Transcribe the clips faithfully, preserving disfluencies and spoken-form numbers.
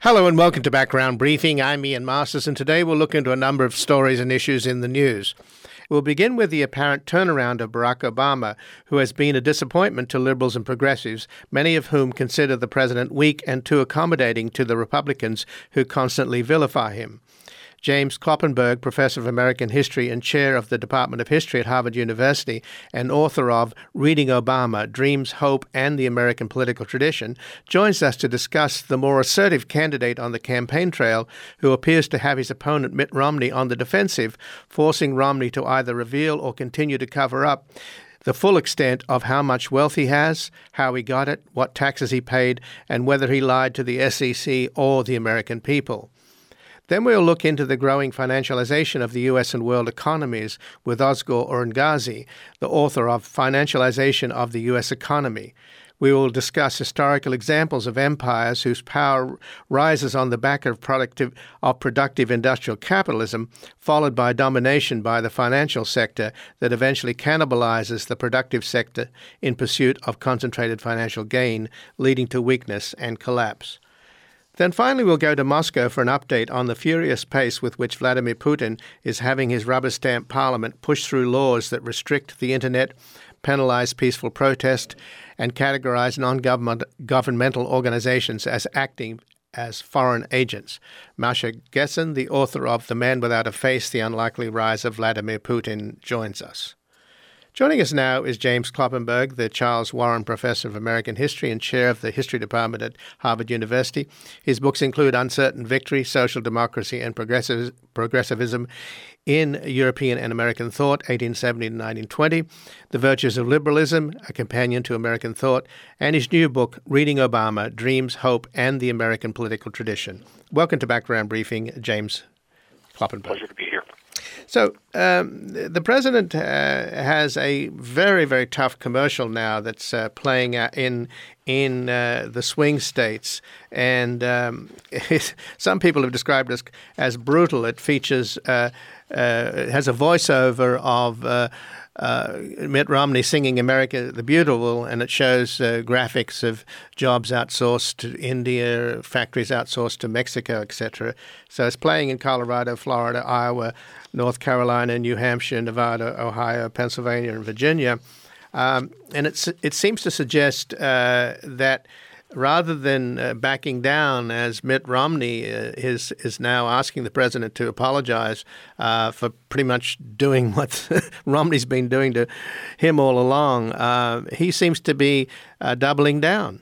Hello and welcome to Background Briefing. I'm Ian Masters, and today we'll look into a number of stories and issues in the news. We'll begin with the apparent turnaround of Barack Obama, who has been a disappointment to liberals and progressives, many of whom consider the president weak and too accommodating to the Republicans who constantly vilify him. James Kloppenberg, professor of American history and chair of the Department of History at Harvard University and author of Reading Obama, Dreams, Hope, and the American Political Tradition, joins us to discuss the more assertive candidate on the campaign trail who appears to have his opponent Mitt Romney on the defensive, forcing Romney to either reveal or continue to cover up the full extent of how much wealth he has, how he got it, what taxes he paid, and whether he lied to the S E C or the American people. Then we'll look into the growing financialization of the U S and world economies with Ozgur Orongazi, the author of Financialization of the U S Economy. We will discuss historical examples of empires whose power rises on the back of productive, of productive industrial capitalism, followed by domination by the financial sector that eventually cannibalizes the productive sector in pursuit of concentrated financial gain, leading to weakness and collapse. Then finally, we'll go to Moscow for an update on the furious pace with which Vladimir Putin is having his rubber-stamp parliament push through laws that restrict the internet, penalize peaceful protest, and categorize non-government governmental organizations as acting as foreign agents. Masha Gessen, the author of The Man Without a Face, The Unlikely Rise of Vladimir Putin, joins us. Joining us now is James Kloppenberg, the Charles Warren Professor of American History and Chair of the History Department at Harvard University. His books include Uncertain Victory, Social Democracy and Progressiv- Progressivism in European and American Thought, eighteen seventy to nineteen twenty, The Virtues of Liberalism, A Companion to American Thought, and his new book, Reading Obama, Dreams, Hope, and the American Political Tradition. Welcome to Background Briefing, James Kloppenberg. Pleasure to be here. So um, the president uh, has a very, very tough commercial now that's uh, playing out in in uh, the swing states, and um, some people have described it as, as brutal. It features, uh, uh, it has a voiceover of uh, uh, Mitt Romney singing "America the Beautiful," and it shows uh, graphics of jobs outsourced to India, factories outsourced to Mexico, et cetera. So it's playing in Colorado, Florida, Iowa, North Carolina, New Hampshire, Nevada, Ohio, Pennsylvania, and Virginia. Um, and it's, it seems to suggest uh, that rather than uh, backing down, as Mitt Romney uh, is is now asking the president to apologize uh, for pretty much doing what Romney's been doing to him all along, uh, he seems to be uh, doubling down.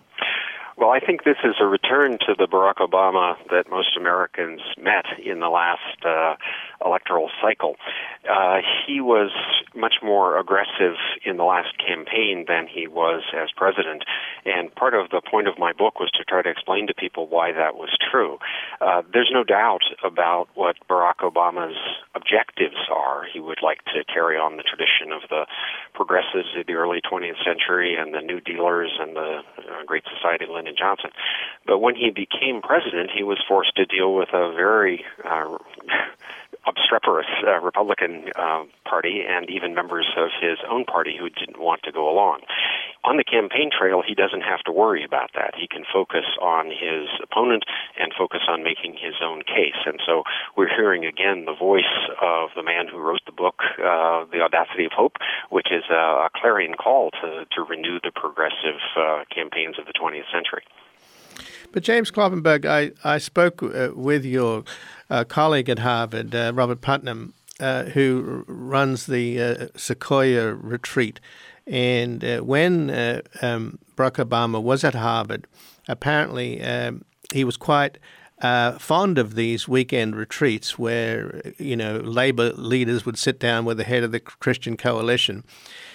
Well, I think this is a return to the Barack Obama that most Americans met in the last uh, electoral cycle. Uh, he was much more aggressive in the last campaign than he was as president, and part of the point of my book was to try to explain to people why that was true. Uh, there's no doubt about what Barack Obama's objectives are. He would like to carry on the tradition of the progressives of the early twentieth century and the New Dealers and the uh, Great Society of Lyndon Johnson. But when he became president, he was forced to deal with a very uh, obstreperous uh, Republican uh, Party and even members of his own party who didn't want to go along. On the campaign trail, he doesn't have to worry about that. He can focus on his opponent and focus on making his own case. And so we're hearing again the voice of the man who wrote the book, uh, The Audacity of Hope, which is a, a clarion call to, to renew the progressive uh, campaigns of the twentieth century. But James Kloppenberg, I, I spoke uh, with your uh, colleague at Harvard, uh, Robert Putnam, uh, who r- runs the uh, Sequoia Retreat. And uh, when uh, um, Barack Obama was at Harvard, apparently um, he was quite uh, fond of these weekend retreats where, you know, labor leaders would sit down with the head of the Christian Coalition.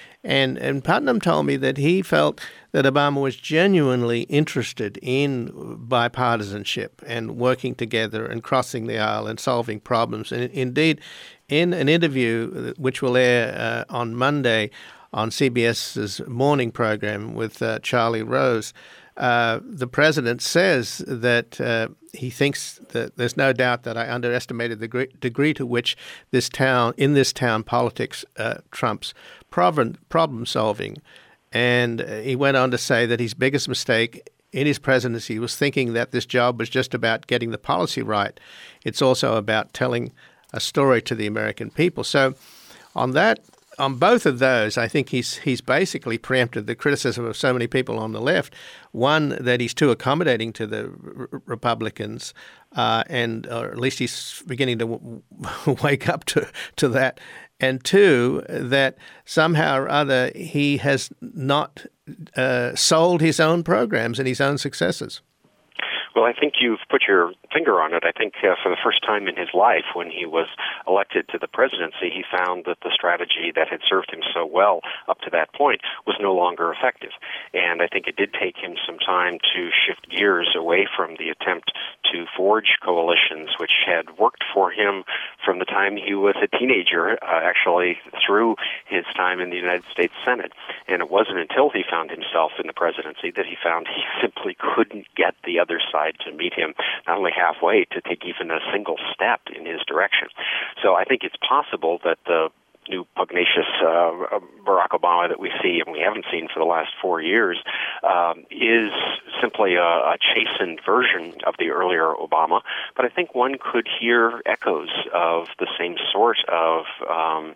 And and Putnam told me that he felt that Obama was genuinely interested in bipartisanship and working together and crossing the aisle and solving problems. And indeed, in an interview which will air uh, on Monday on CBS's morning program with uh, Charlie Rose, uh, the president says that uh, he thinks that there's no doubt that I underestimated the degree, degree to which this town, in this town, politics uh, trumps problem, problem solving. And he went on to say that his biggest mistake in his presidency was thinking that this job was just about getting the policy right. It's also about telling a story to the American people. So on that, on both of those, I think he's he's basically preempted the criticism of so many people on the left. One, that he's too accommodating to the r- Republicans, uh, and or at least he's beginning to w- wake up to, to that. And two, that somehow or other he has not uh, sold his own programs and his own successes. Well, I think you've put your finger on it. I think uh, for the first time in his life, when he was elected to the presidency, he found that the strategy that had served him so well up to that point was no longer effective. And I think it did take him some time to shift gears away from the attempt to forge coalitions, which had worked for him from the time he was a teenager, uh, actually through his time in the United States Senate. And it wasn't until he found himself in the presidency that he found he simply couldn't get the other side to meet him, not only halfway, to take even a single step in his direction. So I think it's possible that the new pugnacious uh, Barack Obama that we see and we haven't seen for the last four years um, is simply a, a chastened version of the earlier Obama. But I think one could hear echoes of the same sort of um,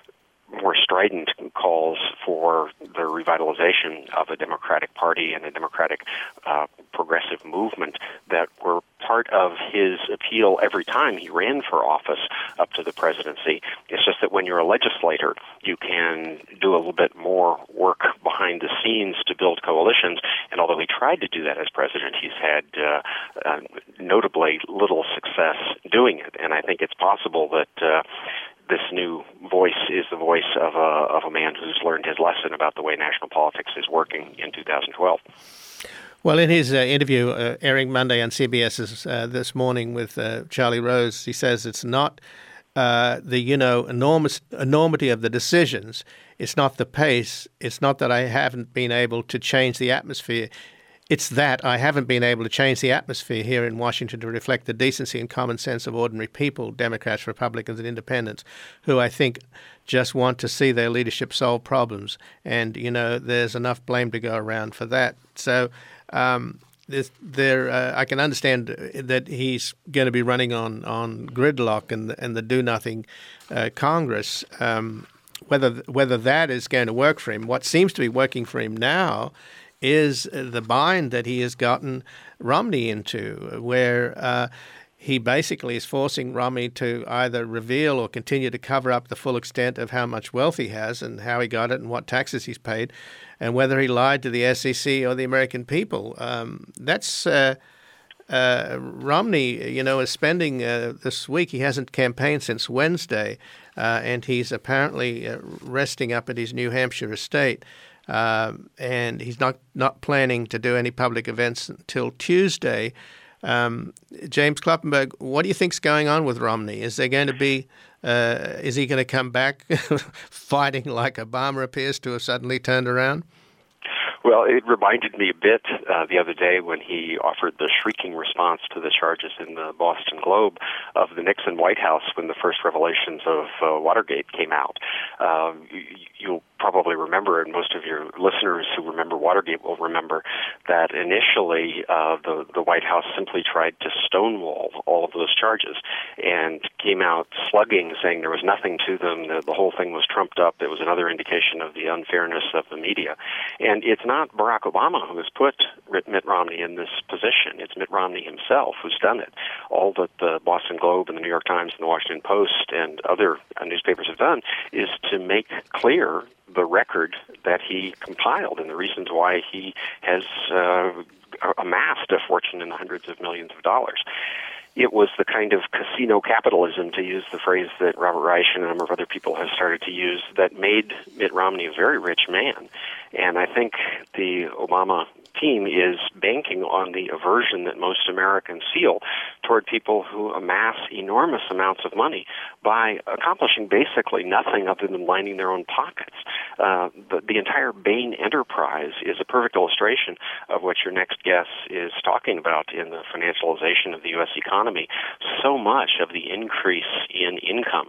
more strident calls for the revitalization of a Democratic Party and a Democratic uh, progressive movement that were part of his appeal every time he ran for office up to the presidency. It's just that when you're a legislator, you can do a little bit more work behind the scenes to build coalitions. And although he tried to do that as president, he's had uh, uh, notably little success doing it. And I think it's possible that uh, this new voice is the voice of a, of a man who's learned his lesson about the way national politics is working in two thousand twelve. Well, in his uh, interview uh, airing Monday on C B S uh, this morning with uh, Charlie Rose, he says it's not uh, the, you know, enormous enormity of the decisions. It's not the pace. It's not that I haven't been able to change the atmosphere. It's that I haven't been able to change the atmosphere here in Washington to reflect the decency and common sense of ordinary people, Democrats, Republicans, and Independents, who I think just want to see their leadership solve problems. And, you know, there's enough blame to go around for that. So um, there, uh, I can understand that he's going to be running on, on gridlock and, and the do-nothing uh, Congress. Um, whether whether that is going to work for him, what seems to be working for him now is the bind that he has gotten Romney into, where uh, he basically is forcing Romney to either reveal or continue to cover up the full extent of how much wealth he has and how he got it and what taxes he's paid and whether he lied to the S E C or the American people. Um, that's uh, uh, Romney, you know, is spending uh, this week. He hasn't campaigned since Wednesday, uh, and he's apparently uh, resting up at his New Hampshire estate. Uh, and he's not, not planning to do any public events until Tuesday. Um, James Kloppenberg, what do you think's going on with Romney? Is there going to be, uh, is he going to come back fighting like Obama appears to have suddenly turned around? Well, it reminded me a bit uh, the other day when he offered the shrieking response to the charges in the Boston Globe of the Nixon White House when the first revelations of uh, Watergate came out. Um, you, you'll probably remember, and most of your listeners who remember Watergate will remember, that initially uh, the, the White House simply tried to stonewall all of those charges and came out slugging, saying there was nothing to them, the, the whole thing was trumped up. It was another indication of the unfairness of the media. And it's not Barack Obama who has put Mitt Romney in this position. It's Mitt Romney himself who's done it. All that the Boston Globe and the New York Times and the Washington Post and other uh, newspapers have done is to make clear the record that he compiled and the reasons why he has uh, amassed a fortune in the hundreds of millions of dollars. It was the kind of casino capitalism, to use the phrase that Robert Reich and a number of other people have started to use, that made Mitt Romney a very rich man. And I think the Obama team is banking on the aversion that most Americans feel toward people who amass enormous amounts of money by accomplishing basically nothing other than lining their own pockets. Uh, the, the entire Bain enterprise is a perfect illustration of what your next guest is talking about in the financialization of the U S economy. So much of the increase in income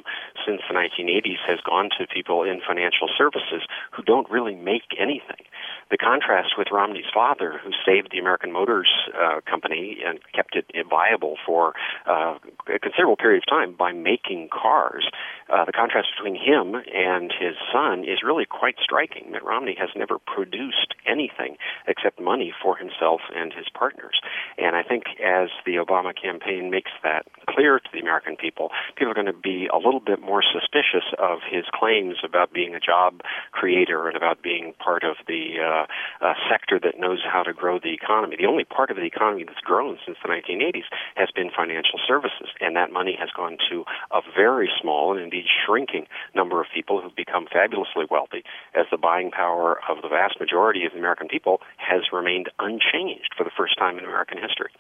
since the nineteen eighties has gone to people in financial services who don't really make anything. The contrast with Romney's father, who saved the American Motors uh, Company and kept it viable for uh, a considerable period of time by making cars, uh, the contrast between him and his son is really quite striking. Mitt Romney has never produced anything except money for himself and his partners. And I think as the Obama campaign makes that clear to the American people, people are going to be a little bit more suspicious of his claims about being a job creator and about being part of the uh, uh, sector that knows how to grow the economy. The only part of the economy that's grown since the nineteen eighties has been financial services, and that money has gone to a very small and indeed shrinking number of people who've become fabulously wealthy, as the buying power of the vast majority of the American people has remained unchanged for the first time in American history.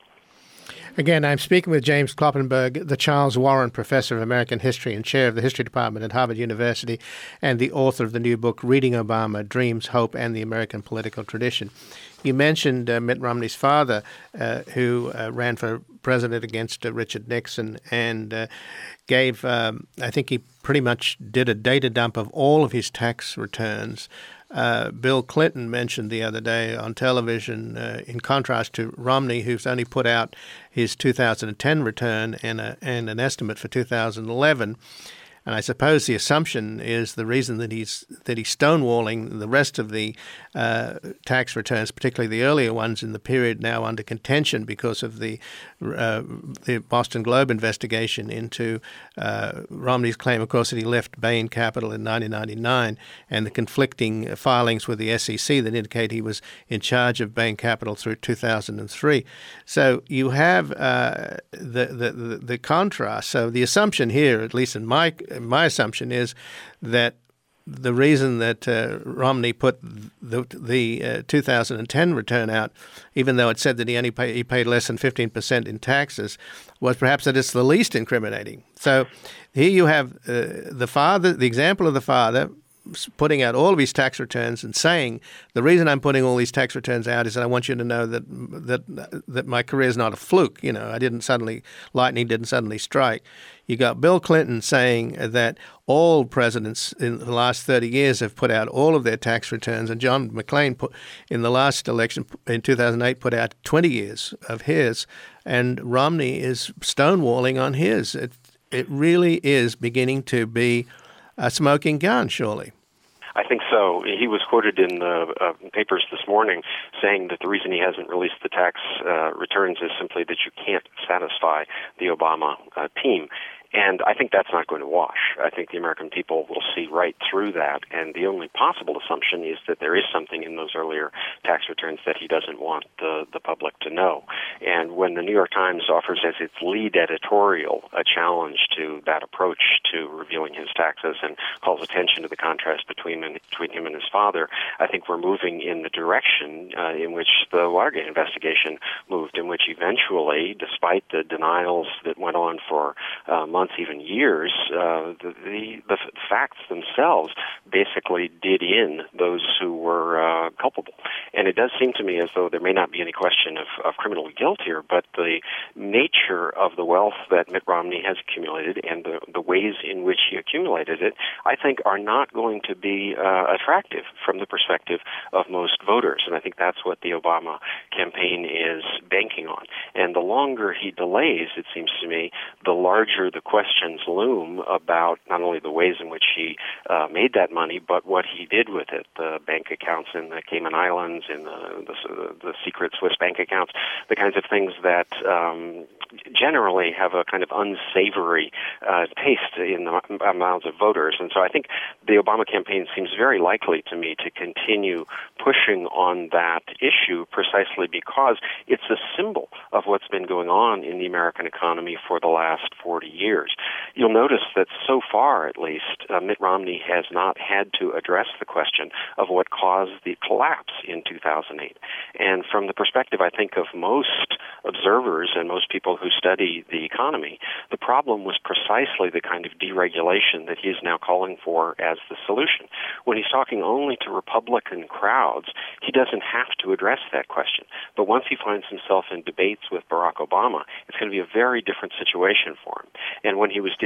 Again, I'm speaking with James Kloppenberg, the Charles Warren Professor of American History and Chair of the History Department at Harvard University, and the author of the new book, Reading Obama, Dreams, Hope, and the American Political Tradition. You mentioned uh, Mitt Romney's father, uh, who uh, ran for president against uh, Richard Nixon and uh, gave, um, I think he pretty much did a data dump of all of his tax returns. Uh, Bill Clinton mentioned the other day on television, uh, in contrast to Romney, who's only put out his two thousand ten return and, a, and an estimate for two thousand eleven. And I suppose the assumption is the reason that he's that he's stonewalling the rest of the uh, tax returns, particularly the earlier ones in the period now under contention because of the uh, the Boston Globe investigation into uh, Romney's claim, of course, that he left Bain Capital in nineteen ninety-nine, and the conflicting filings with the S E C that indicate he was in charge of Bain Capital through two thousand three. So you have uh, the, the the the contrast. So the assumption here, at least in my My assumption is that the reason that uh, Romney put the, the uh, two thousand ten return out, even though it said that he only pay, he paid less than fifteen percent in taxes, was perhaps that it's the least incriminating. So here you have uh, the father, the example of the father putting out all of his tax returns and saying, the reason I'm putting all these tax returns out is that I want you to know that that that my career is not a fluke. You know, I didn't suddenly, lightning didn't suddenly strike. You got Bill Clinton saying that all presidents in the last thirty years have put out all of their tax returns, and John McCain put, in the last election in two thousand eight put out twenty years of his, and Romney is stonewalling on his. It, it really is beginning to be a smoking gun, surely. I think so. He was quoted in the uh, papers this morning saying that the reason he hasn't released the tax uh, returns is simply that you can't satisfy the Obama uh, team. And I think that's not going to wash. I think the American people will see right through that, and the only possible assumption is that there is something in those earlier tax returns that he doesn't want the, the public to know. And when the New York Times offers as its lead editorial a challenge to that approach to revealing his taxes and calls attention to the contrast between, between him and his father, I think we're moving in the direction uh, in which the Watergate investigation moved, in which eventually, despite the denials that went on for uh, months, even years, uh, the, the, the facts themselves basically did in those who were uh, culpable. And it does seem to me as though there may not be any question of, of criminal guilt here, but the nature of the wealth that Mitt Romney has accumulated and the, the ways in which he accumulated it, I think are not going to be uh, attractive from the perspective of most voters. And I think that's what the Obama campaign is banking on. And the longer he delays, it seems to me, the larger the questions loom about not only the ways in which he uh, made that money, but what he did with it. The bank accounts in the Cayman Islands, in the, the, the secret Swiss bank accounts, the kinds of things that um, generally have a kind of unsavory uh, taste in the mouths of voters. And so I think the Obama campaign seems very likely to me to continue pushing on that issue precisely because it's a symbol of what's been going on in the American economy for the last forty years. You'll notice that so far, at least, uh, Mitt Romney has not had to address the question of what caused the collapse in two thousand eight. And from the perspective, I think, of most observers and most people who study the economy, the problem was precisely the kind of deregulation that he is now calling for as the solution. When he's talking only to Republican crowds, he doesn't have to address that question. But once he finds himself in debates with Barack Obama, it's going to be a very different situation for him. And when he was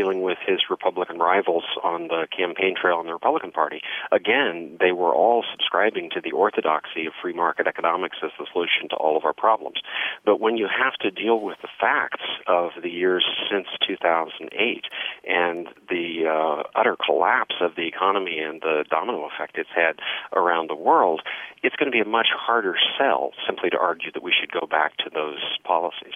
dealing with his Republican rivals on the campaign trail in the Republican Party, again, they were all subscribing to the orthodoxy of free market economics as the solution to all of our problems. But when you have to deal with the facts of the years since two thousand eight and the uh, utter collapse of the economy and the domino effect it's had around the world, it's going to be a much harder sell simply to argue that we should go back to those policies.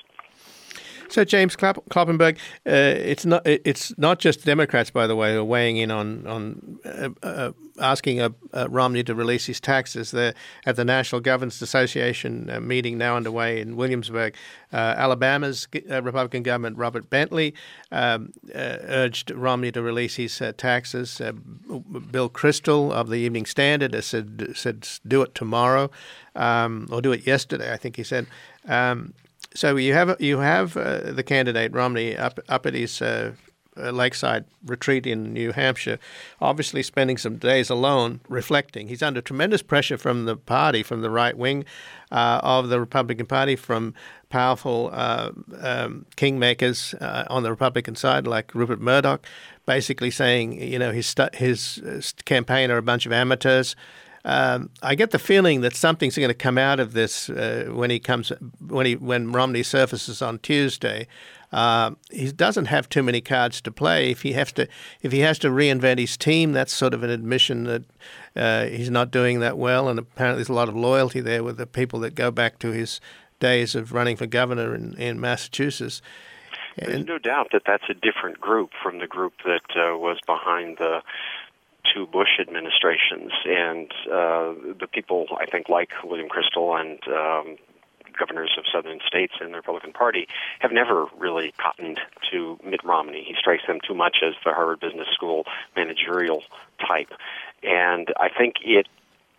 So, James Klopp- Kloppenberg, uh, it's not it's not just Democrats, by the way, who are weighing in on on uh, uh, asking uh, uh, Romney to release his taxes. They're at the National Governors Association uh, meeting now underway in Williamsburg. Uh, Alabama's uh, Republican government, Robert Bentley, um, uh, urged Romney to release his uh, taxes. Uh, Bill Kristol of the Evening Standard has said said do it tomorrow, um, or do it yesterday, I think he said. Um, So you have you have uh, the candidate Romney up up at his uh, uh, lakeside retreat in New Hampshire, obviously spending some days alone reflecting. He's under tremendous pressure from the party, from the right wing uh, of the Republican Party, from powerful uh, um, kingmakers uh, on the Republican side like Rupert Murdoch, basically saying, you know, his stu- his uh, campaign are a bunch of amateurs. Um, I get the feeling that something's going to come out of this uh, when he comes when he when Romney surfaces on Tuesday. Uh, he doesn't have too many cards to play. If he has to if he has to reinvent his team, that's sort of an admission that uh, he's not doing that well. And apparently, there's a lot of loyalty there with the people that go back to his days of running for governor in, in Massachusetts. There's And, no doubt that that's a different group from the group that uh, was behind the two Bush administrations, and uh, the people, I think, like William Kristol and um, governors of southern states in the Republican Party, have never really cottoned to Mitt Romney. He strikes them too much as the Harvard Business School managerial type, and I think it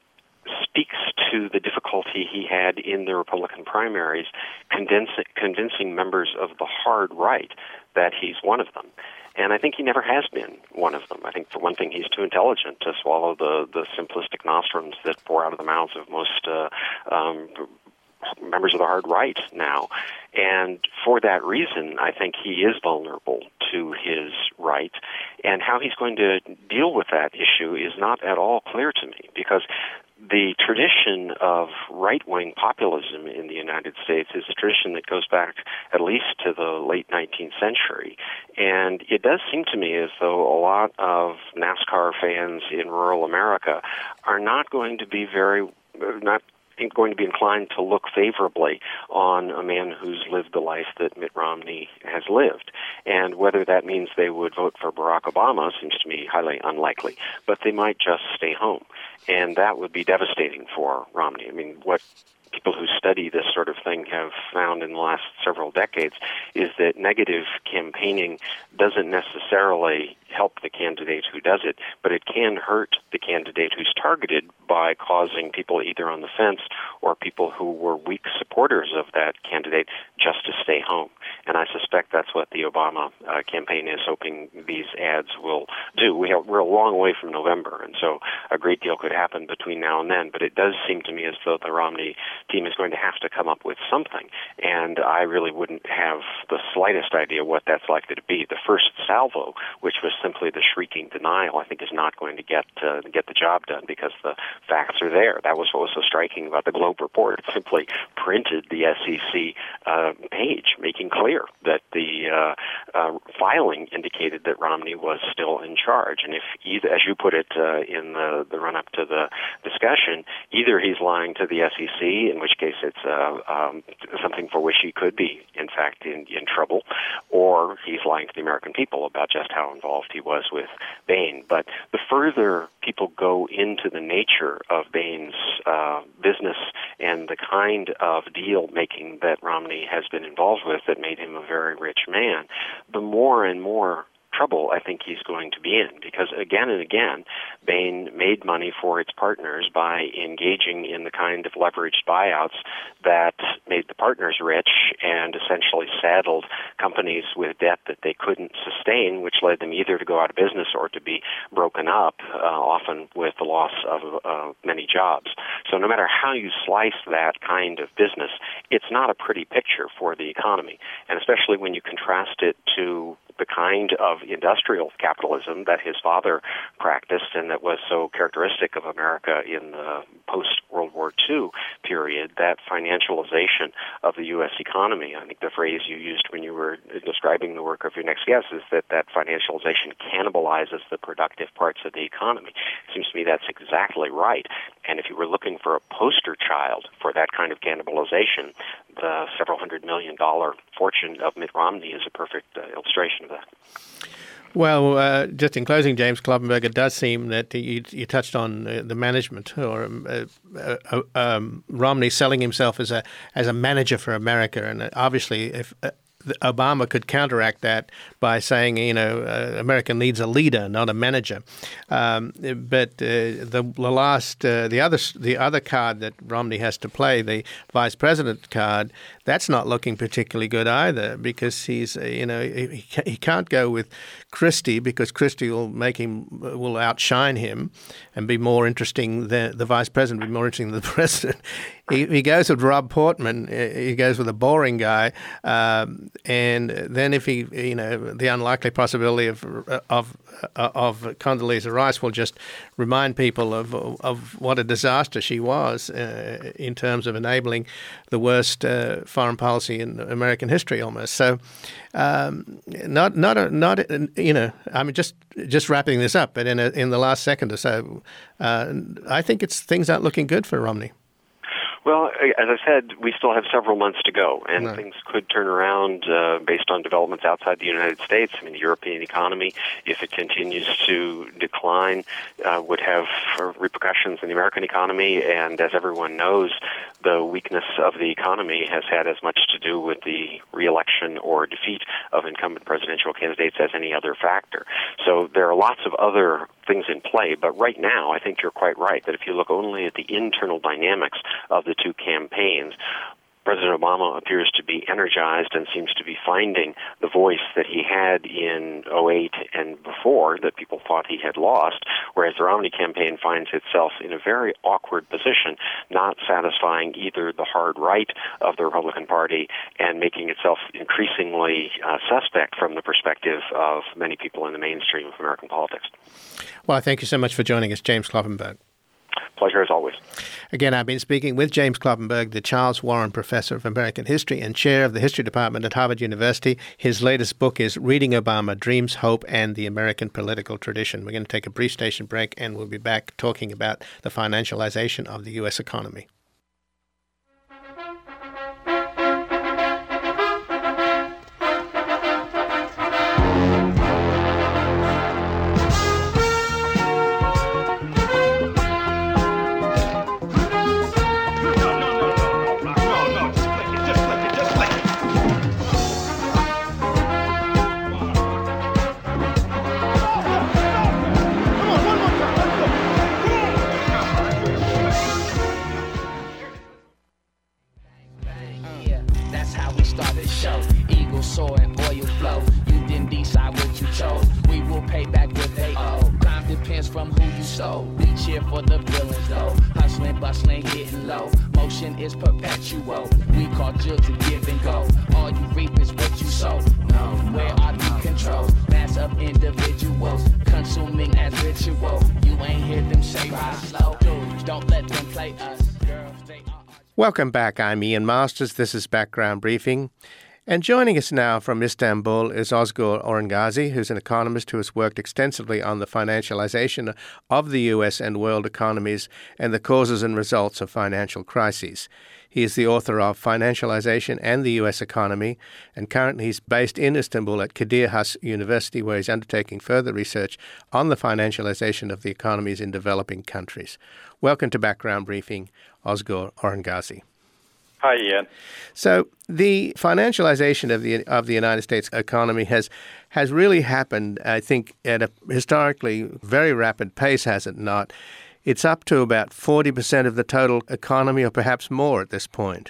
speaks to the difficulty he had in the Republican primaries convincing, convincing members of the hard right that he's one of them. And I think he never has been one of them. I think, for one thing, he's too intelligent to swallow the, the simplistic nostrums that pour out of the mouths of most uh, um, members of the hard right now. And for that reason, I think he is vulnerable to his right. And how he's going to deal with that issue is not at all clear to me, because the tradition of right-wing populism in the United States is a tradition that goes back at least to the late nineteenth century. And it does seem to me as though a lot of NASCAR fans in rural America are not going to be very, not going to be inclined to look favorably on a man who's lived the life that Mitt Romney has lived. And whether that means they would vote for Barack Obama seems to me highly unlikely, but they might just stay home. And that would be devastating for Romney. I mean, what people who study this sort of thing have found in the last several decades is that negative campaigning doesn't necessarily help the candidate who does it, but it can hurt the candidate who's targeted by causing people either on the fence or people who were weak supporters of that candidate just to stay home. And I suspect that's what the Obama uh, campaign is hoping these ads will do. We have, we're a long way from November, and so a great deal could happen between now and then, but it does seem to me as though the Romney team is going to have to come up with something, and I really wouldn't have the slightest idea what that's likely to be. The first salvo, which was simply the shrieking denial, I think is not going to get uh, get the job done, because the facts are there. That was what was so striking about the Globe report. It simply printed the S E C uh, page, making clear that the uh, uh, filing indicated that Romney was still in charge. And if either, as you put it uh, in the, the run-up to the discussion, either he's lying to the S E C, in which case it's uh, um, something for which he could be, in fact, in, in trouble, or he's lying to the American people about just how involved he was with Bain. But the further people go into the nature of Bain's uh, business and the kind of deal-making that Romney has been involved with that made him a very rich man, the more and more trouble I think he's going to be in, because again and again, Bain made money for its partners by engaging in the kind of leveraged buyouts that made the partners rich and essentially saddled companies with debt that they couldn't sustain, which led them either to go out of business or to be broken up, uh, often with the loss of uh, many jobs. So no matter how you slice that kind of business, it's not a pretty picture for the economy, and especially when you contrast it to the kind of industrial capitalism that his father practiced and that was so characteristic of America in the post-World War Two period, that financialization of the U S economy. I think the phrase you used when you were describing the work of your next guest is that that financialization cannibalizes the productive parts of the economy. It seems to me that's exactly right. And if you were looking for a poster child for that kind of cannibalization, the several hundred million dollar fortune of Mitt Romney is a perfect uh, illustration of that. Well, uh, just in closing, James Kloppenberg, it does seem that you, you touched on uh, the management, or uh, uh, um, Romney selling himself as a as a manager for America, and obviously, if uh, Obama could counteract that by saying, you know, uh, America needs a leader, not a manager. Um, but uh, the, the last, uh, the other, the other card that Romney has to play, the vice president card, that's not looking particularly good either, because he's, uh, you know, he, he can't go with Christie because Christie will make him, will outshine him, and be more interesting than the vice president, be more interesting than the president. He, he goes with Rob Portman. He goes with a boring guy, um, and then if he, you know, the unlikely possibility of of of Condoleezza Rice will just remind people of of what a disaster she was uh, in terms of enabling the worst uh, foreign policy in American history, almost. So, um, not not a, not you know, I mean, just just wrapping this up, but in a, in the last second or so, uh, I think it's things aren't looking good for Romney. Well, as I said, we still have several months to go, and right. things could turn around uh, based on developments outside the United States. I mean, the European economy, if it continues to decline, uh, would have repercussions in the American economy, and as everyone knows, the weakness of the economy has had as much to do with the re-election or defeat of incumbent presidential candidates as any other factor. So there are lots of other things in play, but right now, I think you're quite right that if you look only at the internal dynamics of the two campaigns, President Obama appears to be energized and seems to be finding the voice that he had in oh eight and before that people thought he had lost, whereas the Romney campaign finds itself in a very awkward position, not satisfying either the hard right of the Republican Party and making itself increasingly uh, suspect from the perspective of many people in the mainstream of American politics. Well, thank you so much for joining us, James Kloppenberg. Pleasure as always. Again, I've been speaking with James Kloppenberg, the Charles Warren Professor of American History and Chair of the History Department at Harvard University. His latest book is Reading Obama, Dreams, Hope, and the American Political Tradition. We're going to take a brief station break, and we'll be back talking about the financialization of the U S economy. Welcome back. I'm Ian Masters. This is Background Briefing. And joining us now from Istanbul is Ozgur Orangazi, who's an economist who has worked extensively on the financialization of the U S and world economies and the causes and results of financial crises. He is the author of Financialization and the U S Economy, and currently he's based in Istanbul at Kadir Has University, where he's undertaking further research on the financialization of the economies in developing countries. Welcome to Background Briefing, Ozgur Orangazi. Hi, Ian. So the financialization of the of the United States economy has has really happened, I think, at a historically very rapid pace, has it not? It's up to about forty percent of the total economy, or perhaps more at this point.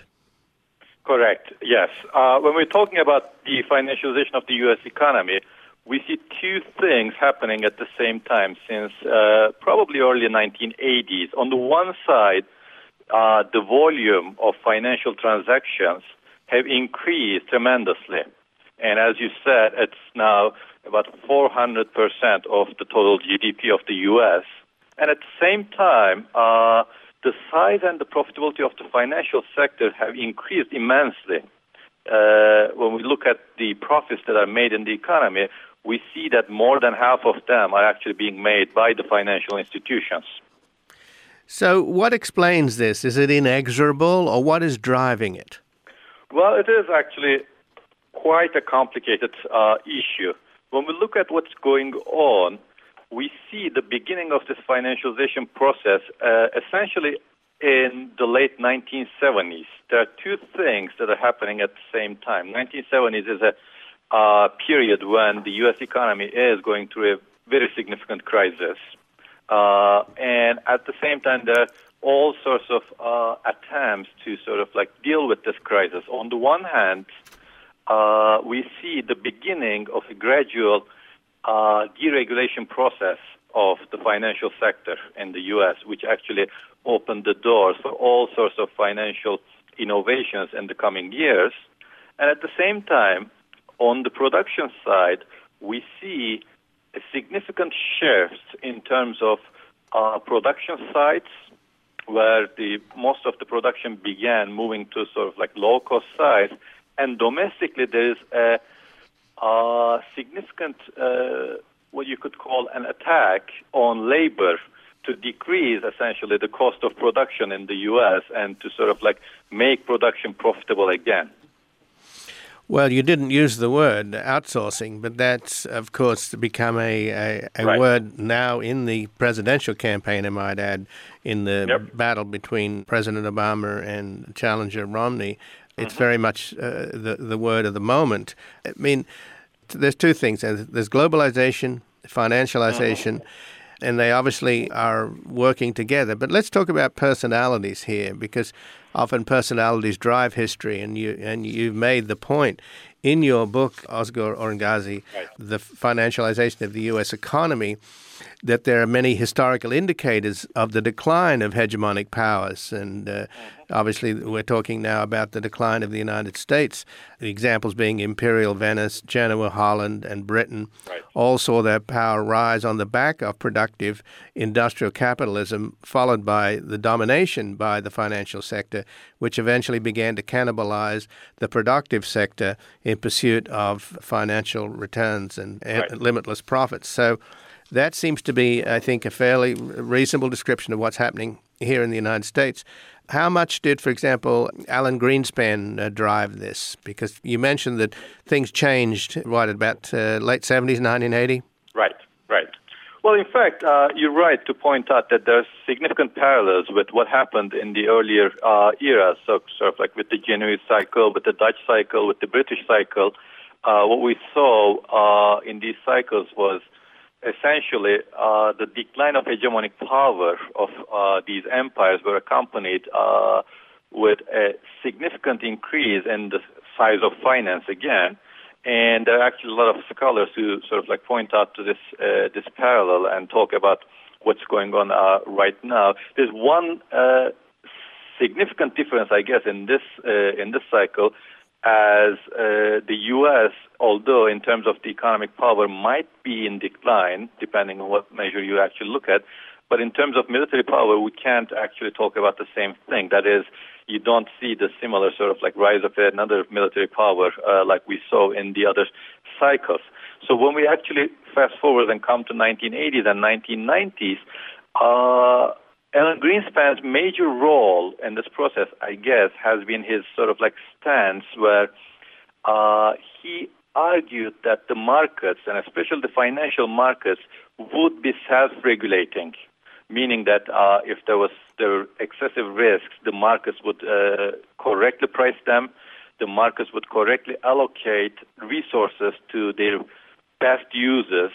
Correct, yes. Uh, when we're talking about the financialization of the U S economy, we see two things happening at the same time since uh, probably early nineteen eighties. On the one side, uh, the volume of financial transactions have increased tremendously. And as you said, it's now about four hundred percent of the total G D P of the U S. And at the same time, uh, the size and the profitability of the financial sector have increased immensely. Uh, when we look at the profits that are made in the economy, we see that more than half of them are actually being made by the financial institutions. So what explains this? Is it inexorable, or what is driving it? Well, it is actually quite a complicated uh, issue. When we look at what's going on, we see the beginning of this financialization process uh, essentially in the late nineteen seventies. There are two things that are happening at the same time. nineteen seventies is a uh, period when the U S economy is going through a very significant crisis. Uh, and at the same time, there are all sorts of uh, attempts to sort of like deal with this crisis. On the one hand, uh, we see the beginning of a gradual uh, deregulation process of the financial sector in the U S, which actually opened the doors for all sorts of financial innovations in the coming years. And at the same time, on the production side, we see a significant shift in terms of uh, production sites, where the most of the production began moving to sort of like low-cost sites, and domestically there is a, a significant, uh, what you could call an attack on labor to decrease essentially the cost of production in the U S and to sort of like make production profitable again. Well, you didn't use the word outsourcing, but that's, of course, become a, a, a right. word now in the presidential campaign, I might add, in the yep. battle between President Obama and challenger Romney. It's mm-hmm. very much uh, the, the word of the moment. I mean, there's two things. There's globalization, financialization, mm-hmm. and they obviously are working together. But let's talk about personalities here, because often personalities drive history, and you and you've made the point in your book, Ozgur Orangazi, right. The Financialization of the U S Economy, that there are many historical indicators of the decline of hegemonic powers. And uh, mm-hmm. obviously we're talking now about the decline of the United States. The examples being Imperial Venice, Genoa, Holland, and Britain right. all saw their power rise on the back of productive industrial capitalism, followed by the domination by the financial sector, which eventually began to cannibalize the productive sector in pursuit of financial returns and right. limitless profits. So that seems to be, I think, a fairly reasonable description of what's happening here in the United States. How much did, for example, Alan Greenspan uh, drive this? Because you mentioned that things changed, what, about uh, late seventies, nineteen eighty? Right, right. Well, in fact, uh, you're right to point out that there's significant parallels with what happened in the earlier uh, eras, so sort of like with the Genoese cycle, with the Dutch cycle, with the British cycle. Uh, what we saw uh, in these cycles was essentially uh, the decline of hegemonic power of uh, these empires were accompanied uh, with a significant increase in the size of finance again. And there are actually a lot of scholars who sort of like point out to this uh, this parallel and talk about what's going on uh, right now. There's one uh, significant difference, I guess, in this uh, in this cycle, as uh, the U S, although in terms of the economic power might be in decline, depending on what measure you actually look at, but in terms of military power, we can't actually talk about the same thing. That is, you don't see the similar sort of like rise of another military power uh, like we saw in the other cycles. So when we actually fast forward and come to nineteen eighties and nineteen nineties, uh, Alan Greenspan's major role in this process, I guess, has been his sort of like stance where uh, he argued that the markets, and especially the financial markets, would be self-regulating, meaning that uh, if there was there were excessive risks, the markets would uh, correctly price them, the markets would correctly allocate resources to their best users,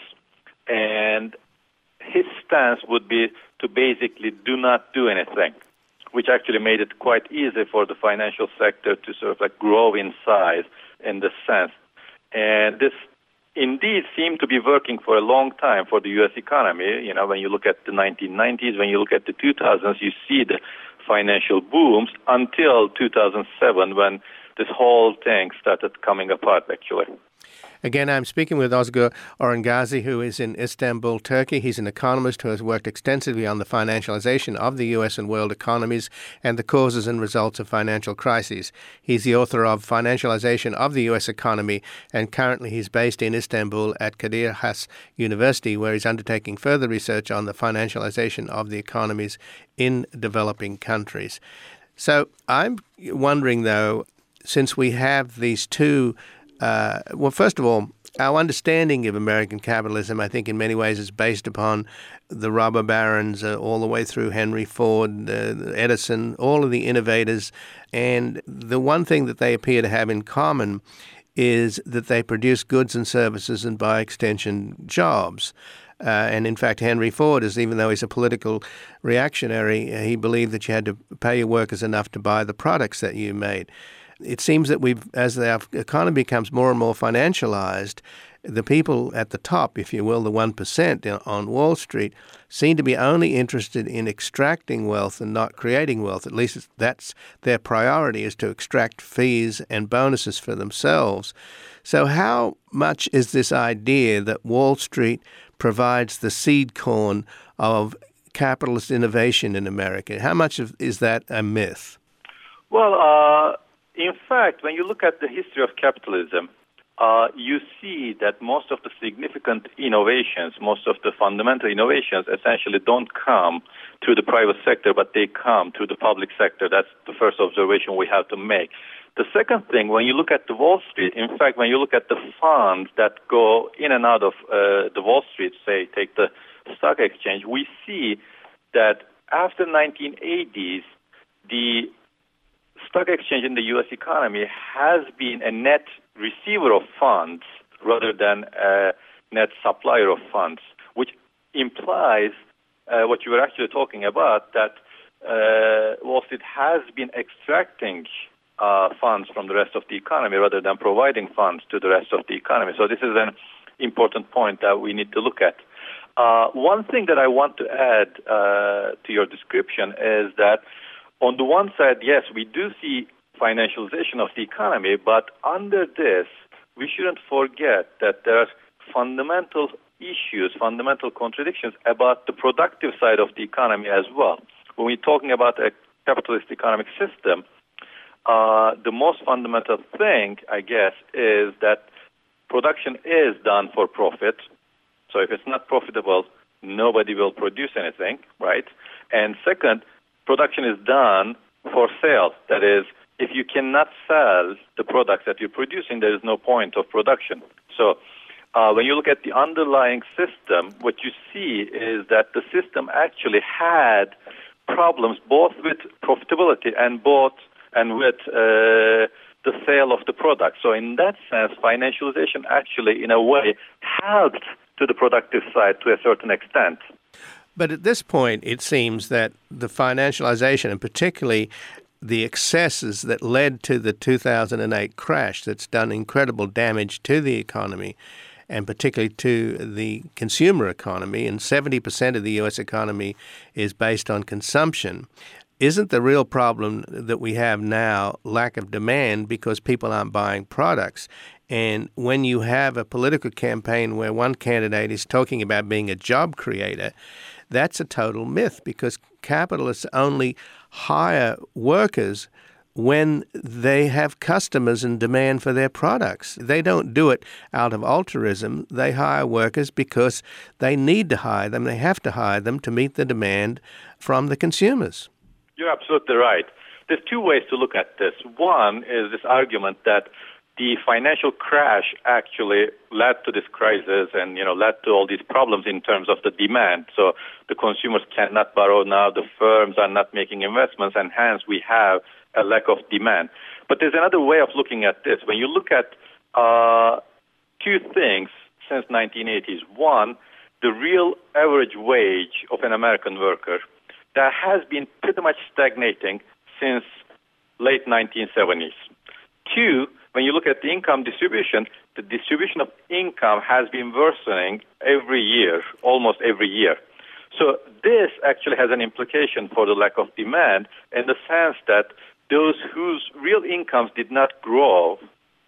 and his stance would be to basically do not do anything, which actually made it quite easy for the financial sector to sort of like grow in size in this sense. And this indeed seemed to be working for a long time for the U S economy. You know, when you look at the nineteen nineties, when you look at the two thousands, you see the financial booms until two thousand seven when this whole thing started coming apart, actually. Again, I'm speaking with Ozgur Orangazi, who is in Istanbul, Turkey. He's an economist who has worked extensively on the financialization of the U S and world economies and the causes and results of financial crises. He's the author of Financialization of the U S Economy, and currently he's based in Istanbul at Kadir Has University, where he's undertaking further research on the financialization of the economies in developing countries. So I'm wondering, though, since we have these two Uh, well, first of all, our understanding of American capitalism, I think in many ways is based upon the robber barons uh, all the way through Henry Ford, uh, Edison, all of the innovators. And the one thing that they appear to have in common is that they produce goods and services and, by extension, jobs. Uh, and in fact, Henry Ford, is even though he's a political reactionary, uh, he believed that you had to pay your workers enough to buy the products that you made. It seems that we've, as our economy becomes more and more financialized, the people at the top, if you will, the one percent on Wall Street, seem to be only interested in extracting wealth and not creating wealth. At least that's their priority, is to extract fees and bonuses for themselves. So how much is this idea that Wall Street provides the seed corn of capitalist innovation in America? How much of, is that a myth? Well, uh in fact, when you look at the history of capitalism, uh, you see that most of the significant innovations, most of the fundamental innovations essentially don't come through the private sector, but they come through the public sector. That's the first observation we have to make. The second thing, when you look at the Wall Street, in fact, when you look at the funds that go in and out of uh, the Wall Street, say, take the stock exchange, we see that after nineteen eighties, the stock exchange in the U S economy has been a net receiver of funds rather than a net supplier of funds, which implies uh, what you were actually talking about, that uh, Wall Street has been extracting uh, funds from the rest of the economy rather than providing funds to the rest of the economy. So this is an important point that we need to look at. Uh, one thing that I want to add uh, to your description is that on the one side, yes, we do see financialization of the economy, but under this, we shouldn't forget that there are fundamental issues, fundamental contradictions about the productive side of the economy as well. When we're talking about a capitalist economic system, uh, the most fundamental thing, I guess, is that production is done for profit. So if it's not profitable, nobody will produce anything, right? And second, production is done for sale. That is, if you cannot sell the products that you're producing, there is no point of production. So uh, when you look at the underlying system, what you see is that the system actually had problems both with profitability and both and with uh, the sale of the product. So in that sense, financialization actually, in a way, helped to the productive side to a certain extent. But at this point, it seems that the financialization, and particularly the excesses that led to the two thousand eight crash that's done incredible damage to the economy, and particularly to the consumer economy, and seventy percent of the U S economy is based on consumption. Isn't the real problem that we have now lack of demand because people aren't buying products? And when you have a political campaign where one candidate is talking about being a job creator, that's a total myth, because capitalists only hire workers when they have customers and demand for their products. They don't do it out of altruism. They hire workers because they need to hire them. They have to hire them to meet the demand from the consumers. You're absolutely right. There's two ways to look at this. One is this argument that the financial crash actually led to this crisis and, you know, led to all these problems in terms of the demand. So the consumers cannot borrow now, the firms are not making investments, and hence we have a lack of demand. But there's another way of looking at this. When you look at uh, two things since nineteen eighties. One, the real average wage of an American worker that has been pretty much stagnating since late nineteen seventies. Two, when you look at the income distribution, the distribution of income has been worsening every year, almost every year. So this actually has an implication for the lack of demand in the sense that those whose real incomes did not grow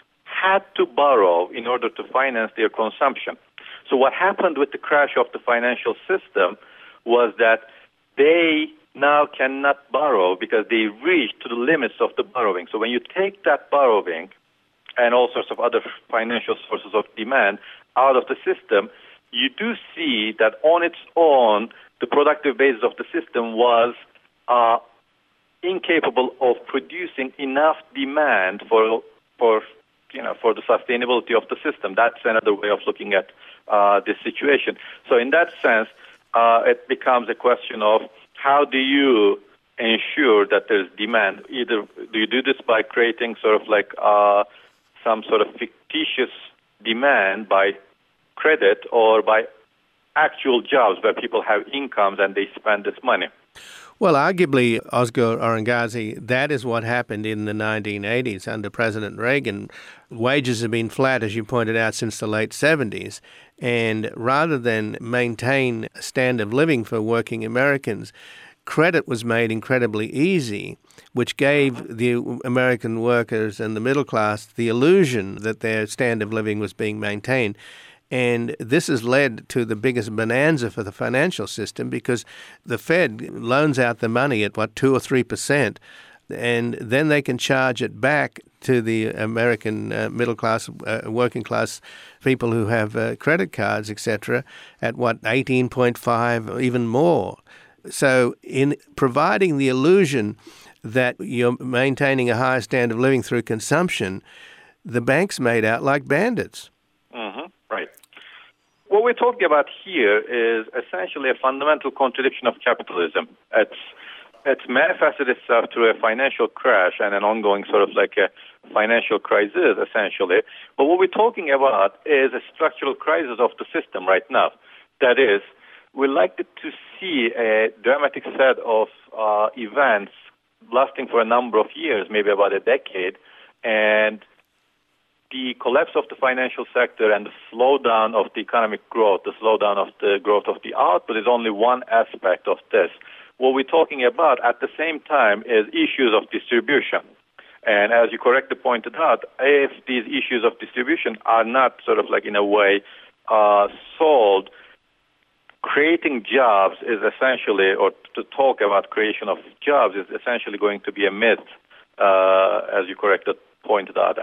had to borrow in order to finance their consumption. So what happened with the crash of the financial system was that they now cannot borrow because they reached to the limits of the borrowing. So when you take that borrowing and all sorts of other financial sources of demand out of the system, you do see that on its own, the productive basis of the system was uh, incapable of producing enough demand for for you know for the sustainability of the system. That's another way of looking at uh, this situation. So in that sense, uh, it becomes a question of how do you ensure that there's demand? Either do you do this by creating sort of like uh, some sort of fictitious demand by credit, or by actual jobs where people have incomes and they spend this money? Well, arguably, Ozgur Orangazi, that is what happened in the nineteen eighties under President Reagan. Wages have been flat, as you pointed out, since the late seventies. And rather than maintain a standard of living for working Americans, credit was made incredibly easy, which gave the American workers and the middle class the illusion that their standard of living was being maintained. And this has led to the biggest bonanza for the financial system, because the Fed loans out the money at, what, two or three percent, and then they can charge it back to the American uh, middle class, uh, working class people who have uh, credit cards, et cetera, at, what, eighteen point five or even more. So in providing the illusion that you're maintaining a higher standard of living through consumption, the banks made out like bandits. Mm-hmm. Right. What we're talking about here is essentially a fundamental contradiction of capitalism. It's it's manifested itself through a financial crash and an ongoing sort of like a financial crisis, essentially. But what we're talking about is a structural crisis of the system right now. That is, we're likely to see a dramatic set of uh, events lasting for a number of years, maybe about a decade, and the collapse of the financial sector and the slowdown of the economic growth, the slowdown of the growth of the output, is only one aspect of this. What we're talking about at the same time is issues of distribution. And as you correctly pointed out, if these issues of distribution are not sort of like in a way uh, solved, creating jobs is essentially, or to talk about creation of jobs is essentially going to be a myth, uh, as you correctly pointed out.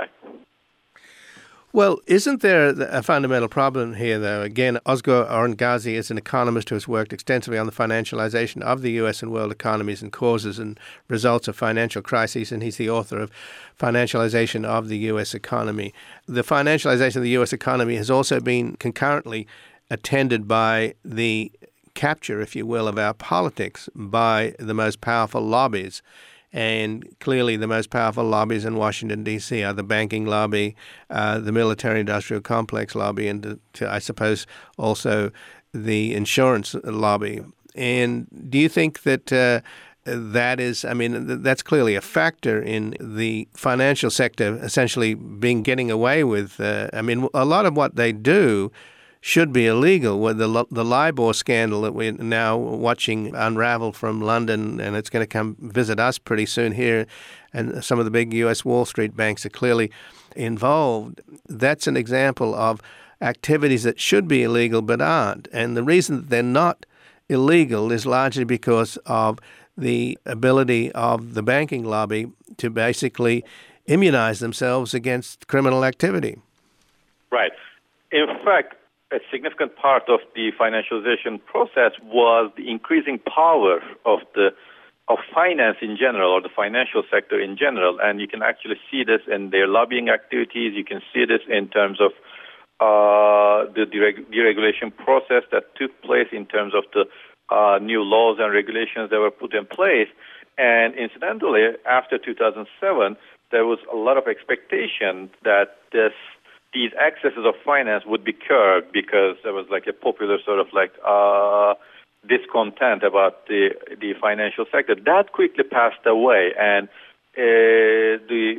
Well, isn't there a fundamental problem here, though? Again, Ozgur Orangazi is an economist who has worked extensively on the financialization of the U S and world economies and causes and results of financial crises, and he's the author of Financialization of the U S Economy. The financialization of the U S economy has also been concurrently attended by the capture, if you will, of our politics by the most powerful lobbies. And clearly the most powerful lobbies in Washington, D C are the banking lobby, uh, the military-industrial complex lobby, and to, to, I suppose also the insurance lobby. And do you think that uh, that is, I mean, that's clearly a factor in the financial sector essentially being getting away with, uh, I mean, a lot of what they do should be illegal. With the the LIBOR scandal that we're now watching unravel from London, and it's going to come visit us pretty soon here, and some of the big U S Wall Street banks are clearly involved. That's an example of activities that should be illegal but aren't. And the reason that they're not illegal is largely because of the ability of the banking lobby to basically immunize themselves against criminal activity. Right. In fact, a significant part of the financialization process was the increasing power of the of finance in general, or the financial sector in general. And you can actually see this in their lobbying activities. You can see this in terms of uh, the dereg- deregulation process that took place, in terms of the uh, new laws and regulations that were put in place. And incidentally, after two thousand seven, there was a lot of expectation that this these excesses of finance would be curbed, because there was like a popular sort of like uh, discontent about the the financial sector. That quickly passed away, and uh, the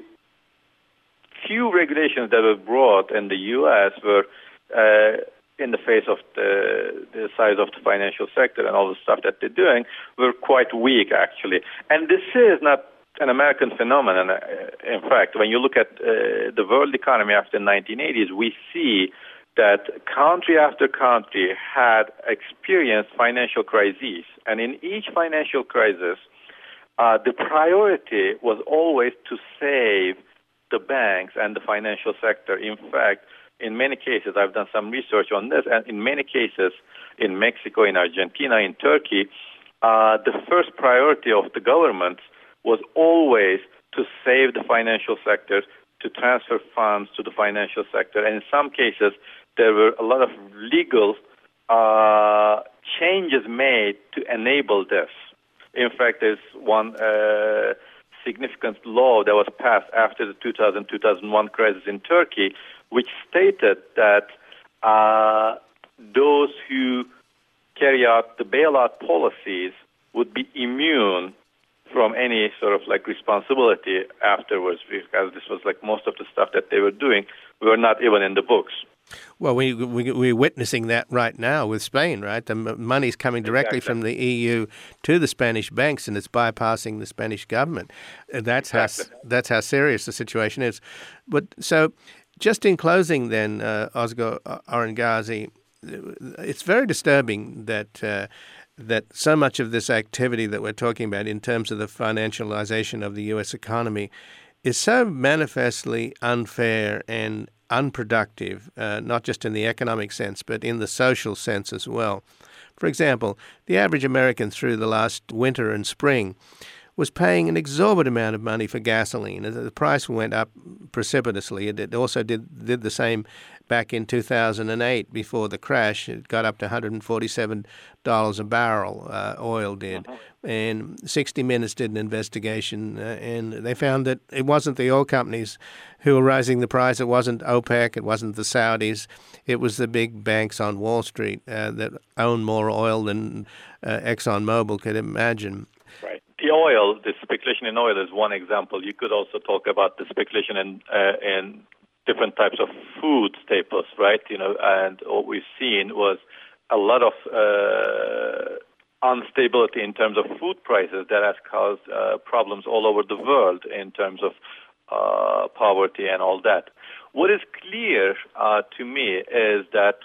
few regulations that were brought in the U S were uh, in the face of the, the size of the financial sector and all the stuff that they're doing, were quite weak, actually. And this is not an American phenomenon. In fact, when you look at uh, the world economy after the nineteen eighties, we see that country after country had experienced financial crises. And in each financial crisis, uh, the priority was always to save the banks and the financial sector. In fact, in many cases, I've done some research on this, and in many cases, in Mexico, in Argentina, in Turkey, uh, the first priority of the government was always to save the financial sector, to transfer funds to the financial sector. And in some cases, there were a lot of legal uh, changes made to enable this. In fact, there's one uh, significant law that was passed after the two thousand two thousand one crisis in Turkey, which stated that uh, those who carry out the bailout policies would be immune from any sort of like responsibility afterwards, because this was like most of the stuff that they were doing were not even in the books. Well, we, we, we're witnessing that right now with Spain, right? The money's coming directly exactly. from the E U to the Spanish banks, and it's bypassing the Spanish government. That's exactly. how that's how serious the situation is. But so, just in closing, then, uh, Ozgur Orangazi, it's very disturbing that uh, that so much of this activity that we're talking about in terms of the financialization of the U S economy is so manifestly unfair and unproductive, uh, not just in the economic sense, but in the social sense as well. For example, the average American through the last winter and spring was paying an exorbitant amount of money for gasoline. The price went up precipitously. It also did did the same back in two thousand eight before the crash. It got up to one hundred forty-seven dollars a barrel, uh, oil did. Uh-huh. And sixty minutes did an investigation, uh, and they found that it wasn't the oil companies who were raising the price. It wasn't OPEC. It wasn't the Saudis. It was the big banks on Wall Street uh, that own more oil than uh, ExxonMobil could imagine. Right. The oil, the speculation in oil is one example. You could also talk about the speculation in uh, in different types of food staples, right? You know, and what we've seen was a lot of uh, instability in terms of food prices that has caused uh, problems all over the world in terms of uh, poverty and all that. What is clear uh, to me is that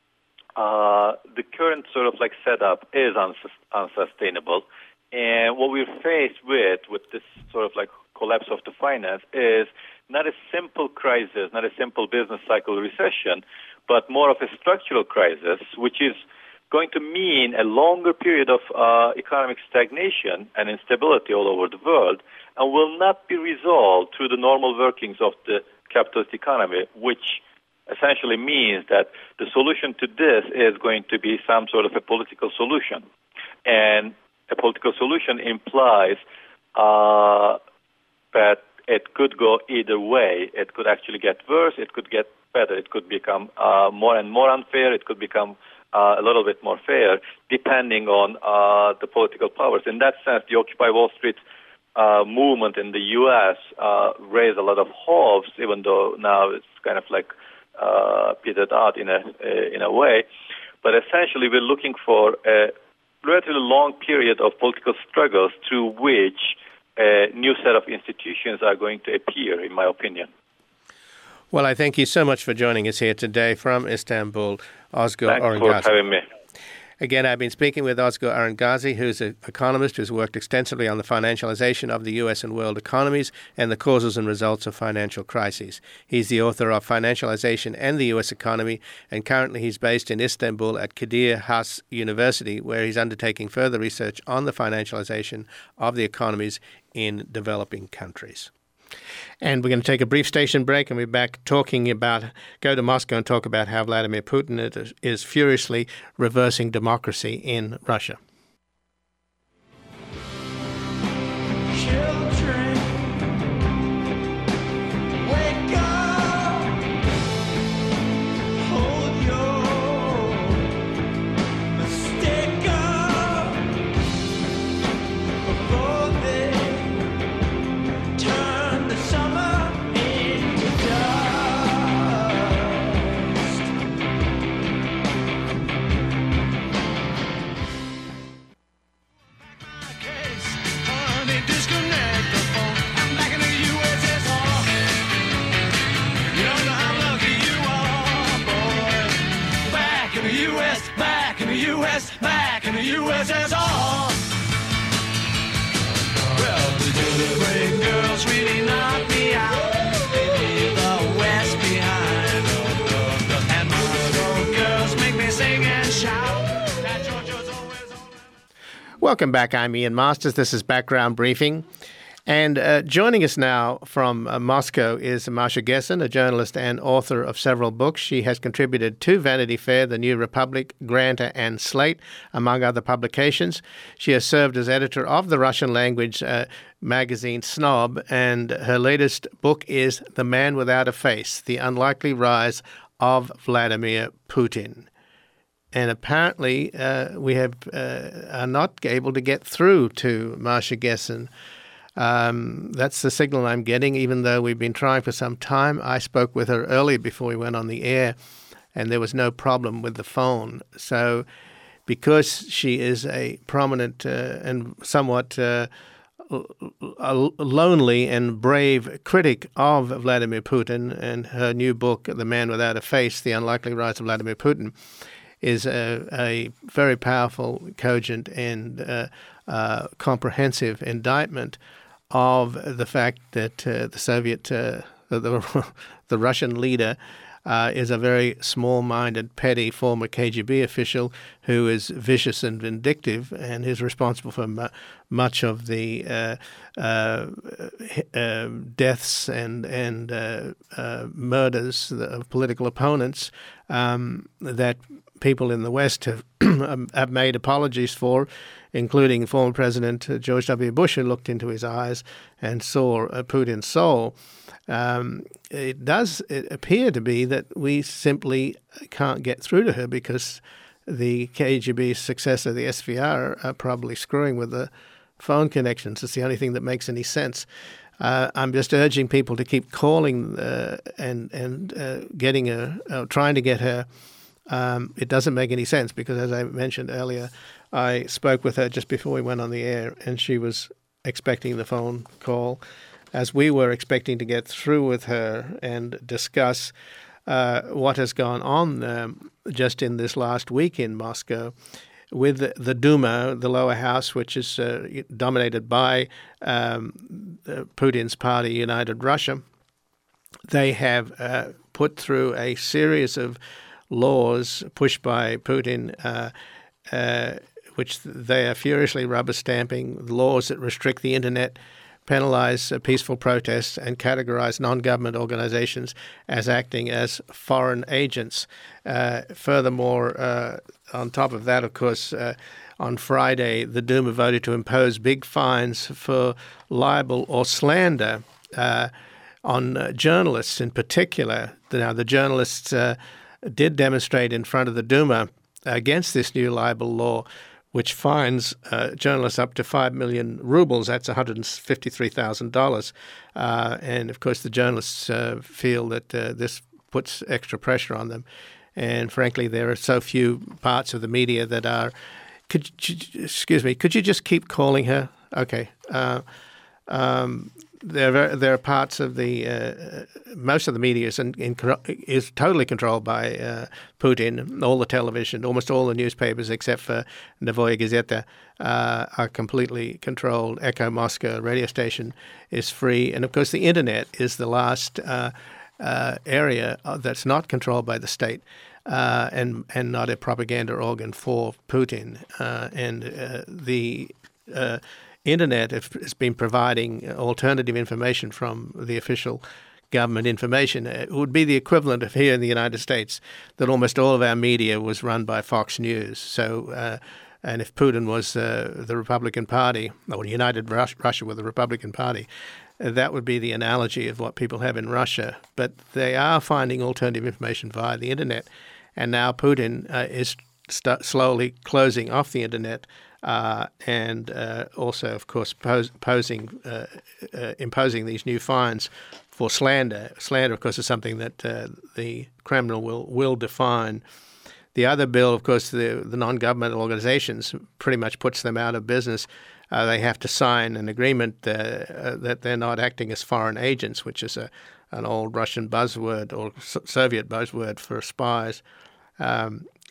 uh, the current sort of like setup is uns- unsustainable. And what we're faced with, with this sort of like collapse of the finance, is not a simple crisis, not a simple business cycle recession, but more of a structural crisis, which is going to mean a longer period of uh, economic stagnation and instability all over the world, and will not be resolved through the normal workings of the capitalist economy, which essentially means that the solution to this is going to be some sort of a political solution. And a political solution implies uh, that it could go either way. It could actually get worse. It could get better. It could become uh, more and more unfair. It could become uh, a little bit more fair, depending on uh, the political powers. In that sense, the Occupy Wall Street uh, movement in the U S uh, raised a lot of hopes, even though now it's kind of like uh, petered out in a in a way. But essentially, we're looking for a relatively long period of political struggles through which a new set of institutions are going to appear, in my opinion. Well, I thank you so much for joining us here today from Istanbul, Ozgur Orangazi. Thanks for having me. Again, I've been speaking with Ozgur Orangazi, who's an economist who's worked extensively on the financialization of the U S and world economies and the causes and results of financial crises. He's the author of Financialization and the U S Economy, and currently he's based in Istanbul at Kadir Has University, where he's undertaking further research on the financialization of the economies in developing countries. And we're going to take a brief station break, and we're back talking about, go to Moscow and talk about how Vladimir Putin is furiously reversing democracy in Russia. Children, wake up, hold your mistake up before they turn the summer into dust. in the U S, back in the U S, back in the U S S R. Well, the jailbreak girls really knock me out. They leave the West behind. And Moscow girls make me sing and shout. That Georgia's always on. Welcome back. I'm Ian Masters. This is Background Briefing. And uh, joining us now from uh, Moscow is Masha Gessen, a journalist and author of several books. She has contributed to Vanity Fair, The New Republic, Granta, and Slate, among other publications. She has served as editor of the Russian-language uh, magazine Snob, and her latest book is The Man Without a Face, The Unlikely Rise of Vladimir Putin. And apparently uh, we have uh, are not able to get through to Masha Gessen. Um, that's the signal I'm getting, even though we've been trying for some time. I spoke with her earlier before we went on the air, and there was no problem with the phone. So because she is a prominent uh, and somewhat uh, lonely and brave critic of Vladimir Putin, and her new book, The Man Without a Face, The Unlikely Rise of Vladimir Putin, is a, a very powerful, cogent, and uh, uh, comprehensive indictment of the fact that uh, the Soviet, uh, the, the Russian leader uh, is a very small-minded, petty former K G B official who is vicious and vindictive and is responsible for mu- much of the uh, uh, uh, deaths and and uh, uh, murders of political opponents um, that people in the West have, have made apologies for, including former President George W. Bush, who looked into his eyes and saw uh, Putin's soul. Um, it does it appear to be that we simply can't get through to her because the K G B successor, the S V R, are probably screwing with the phone connections. It's the only thing that makes any sense. Uh, I'm just urging people to keep calling uh, and and uh, getting her, uh, trying to get her. Um, it doesn't make any sense because, as I mentioned earlier, I spoke with her just before we went on the air, and she was expecting the phone call, as we were expecting to get through with her and discuss uh, what has gone on um, just in this last week in Moscow with the, the Duma, the lower house, which is uh, dominated by um, Putin's party, United Russia. They have uh, put through a series of laws pushed by Putin, uh, uh, which they are furiously rubber stamping, laws that restrict the internet, penalize uh, peaceful protests, and categorize non-government organizations as acting as foreign agents. Uh, furthermore, uh, on top of that, of course, uh, on Friday, the Duma voted to impose big fines for libel or slander uh, on uh, journalists in particular. Now, the journalists uh, did demonstrate in front of the Duma against this new libel law, which fines uh, journalists up to five million rubles. That's one hundred fifty-three thousand dollars. Uh, and, of course, the journalists uh, feel that uh, this puts extra pressure on them. And, frankly, there are so few parts of the media that are – could you, excuse me, could you just keep calling her? Okay. Uh, um, There are, there are parts of the uh, most of the media is in, in, is totally controlled by uh, Putin. All the television, almost all the newspapers except for Novaya Gazeta uh, are completely controlled. Echo Moscow radio station is free, and of course the internet is the last uh, uh, area that's not controlled by the state uh, and and not a propaganda organ for Putin. Uh, and uh, the uh, Internet has been providing alternative information from the official government information. It would be the equivalent of here in the United States that almost all of our media was run by Fox News. So, uh, and if Putin was uh, the Republican Party, or united Russia with the Republican Party, uh, that would be the analogy of what people have in Russia. But they are finding alternative information via the Internet. And now Putin uh, is st- slowly closing off the Internet. Uh, and uh, also, of course, pos- posing, uh, uh, imposing these new fines for slander. Slander, of course, is something that uh, the Kremlin will will define. The other bill, of course, the, the non-government organizations pretty much puts them out of business. Uh, they have to sign an agreement uh, uh, that they're not acting as foreign agents, which is a an old Russian buzzword or so- Soviet buzzword for spies. Um,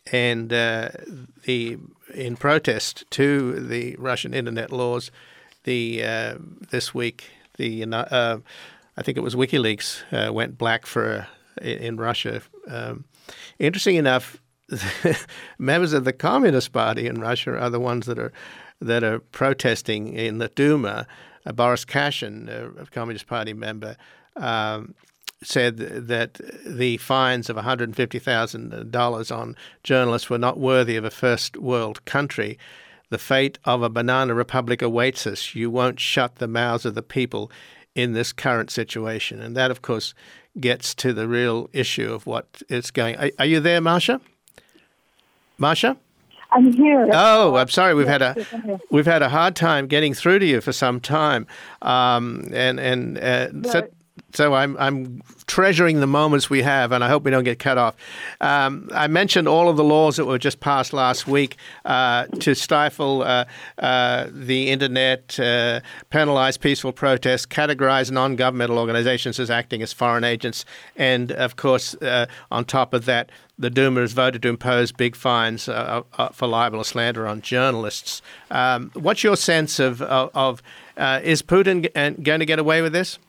and uh, the in protest to the Russian internet laws, the uh, this week the uh, I think it was WikiLeaks uh, went black for uh, in Russia. Um, interesting enough, members of the Communist Party in Russia are the ones that are that are protesting in the Duma. Uh, Boris Kashin, a Communist Party member, um, said that the fines of one hundred fifty thousand dollars on journalists were not worthy of a first world country. The fate of a banana republic awaits us. You won't shut the mouths of the people in this current situation. And that, of course, gets to the real issue of what is going. Are, are you there, Marcia? Marcia? I'm here. Oh, I'm sorry. We've had a we've had a hard time getting through to you for some time, um, and and uh, so so I'm I'm treasuring the moments we have, and I hope we don't get cut off. Um, I mentioned all of the laws that were just passed last week uh, to stifle uh, uh, the internet, uh, penalize peaceful protests, categorize non-governmental organizations as acting as foreign agents, and of course, uh, on top of that, the Duma has voted to impose big fines uh, uh, for libel or slander on journalists. Um, what's your sense of, of, of uh, is Putin g- going to get away with this?